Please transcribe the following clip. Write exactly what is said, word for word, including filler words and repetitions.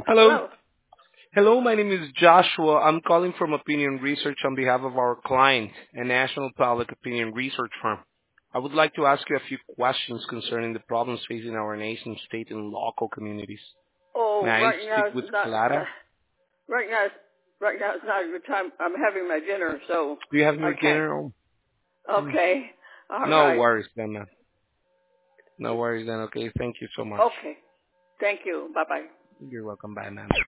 Hello. Hello. Hello, my name is Joshua. I'm calling from Opinion Research on behalf of our client, a national public opinion research firm. I would like to ask you a few questions concerning the problems facing our nation, state, and local communities. May Oh, I right now speak it's with not. Uh, Clara? right now, it's, right now it's not a good time. I'm having my dinner, so Do you have I your can't. dinner? Oh, hmm. Okay. All No right. worries then, man. No worries then. Okay, thank you so much. Okay. Thank you. Bye bye. You're welcome. Bye, man.